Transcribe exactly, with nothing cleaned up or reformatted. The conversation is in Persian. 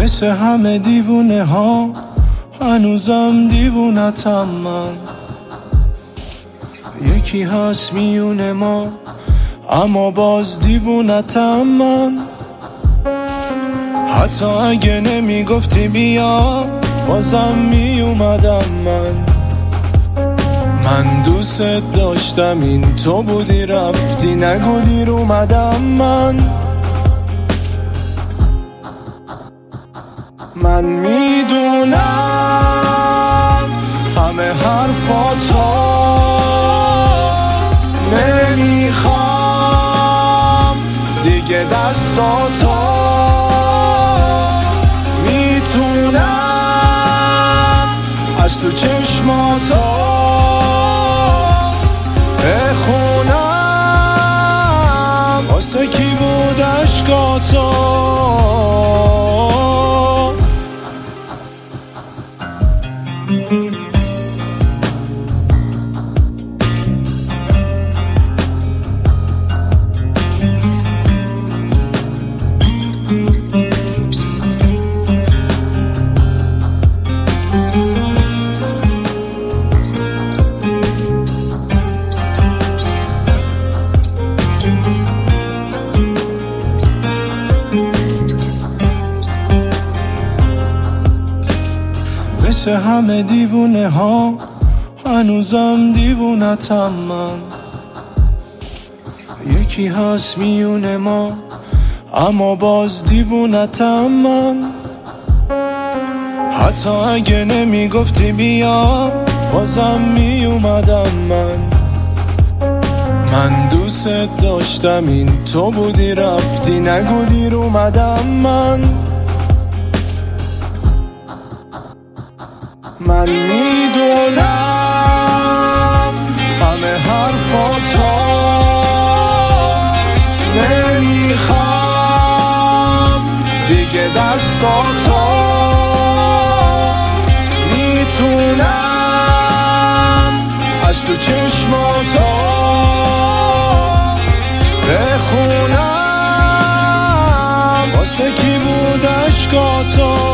مثل همه دیوونه ها هنوزم دیوونتم من. یکی هست میون ما اما باز دیوونتم من. حتی اگه نمیگفتی بیا بازم میومدم من. من دوست داشتم این تو بودی رفتی نگو دیر اومدم من. من میدونم همه حرفاتو نمیخوام دیگه دستاتو میتونم از تو چشماتو بخونم واسه کی بود عشقاتو. مثل همه دیوونه ها هنوزم دیوونتم من. یکی هست میون ما اما باز دیوونتم من. حتی اگه نمیگفتی بیا بازم میومدم من. من دوست داشتم این تو بودی رفتی نگو دیر اومدم من. من میدونم همه حرفاتو نمیخوام دیگه دستاتو میتونم از تو چشماتو بخونم واسه کی بود عشقاتو.